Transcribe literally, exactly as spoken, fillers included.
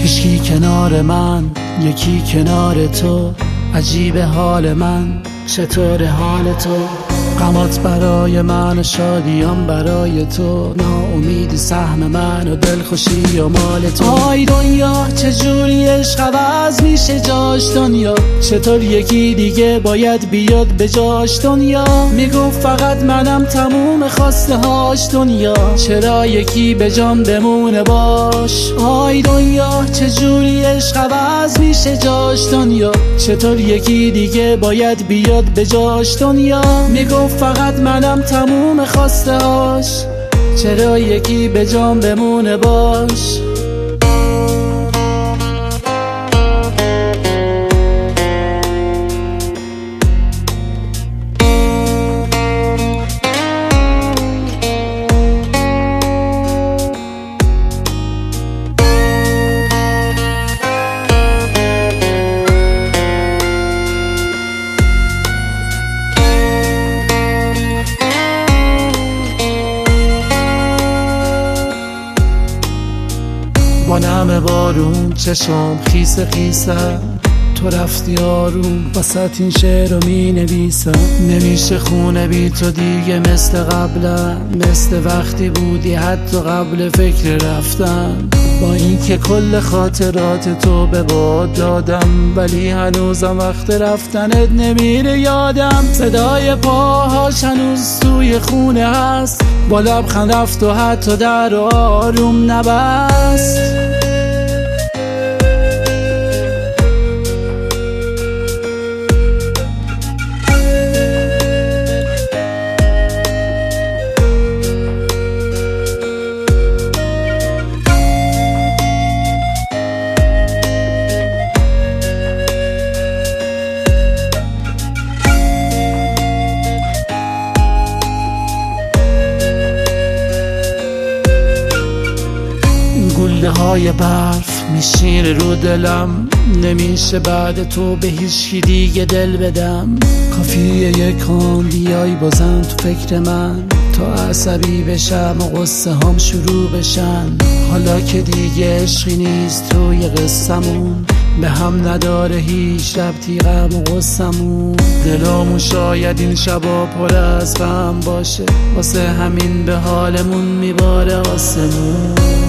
هیچکی کنار من، یکی کنار تو. عجیب حال من، چطور حال تو؟ غمات برای من و شادیام برای تو، ناامیدی سهم من و دلخوشی و مال تو. آی دنیا چجوری عشق عوض میشه جاش دنیا، چطور یکی دیگه باید بیاد به جاش دنیا. میگفت فقط منم تموم خواسته هاش دنیا، چرا یکی به جان بمونه باش. آی دنیا چجوری عشق عوض میشه جاش دنیا، چطور یکی دیگه باید بیاد به جاش دنیا. میگفت فقط منم تموم خواسته هاش، چرا یکی به جان بمونه باش. با نم بارون چشم خیس خیسه، تو رفتی آروم وسط این شعر رو می نویسم. نمیشه خونه بی تو دیگه مثل قبلا، مثل وقتی بودی حتی قبل فکر رفتن. با اینکه کل خاطرات تو به باد دادم، ولی هنوزم وقت رفتنت نمیره یادم. صدای پاهاش هنوز توی خونه هست، با لبخند رفت و حتی در آروم نبست. گوله های برف میشینه رو دلم، نمیشه بعد تو به هیچی دیگه دل بدم. کافیه یک آن بیای بازم تو فکر من، تا عصبی بشم و قصه هم شروع بشن. حالا که دیگه عشقی نیست توی قصمون، به هم نداره هیچ ربطی غم و قصمون. دلامون شاید این شبا پر از غم باشه، واسه همین به حالمون میباره آسمون.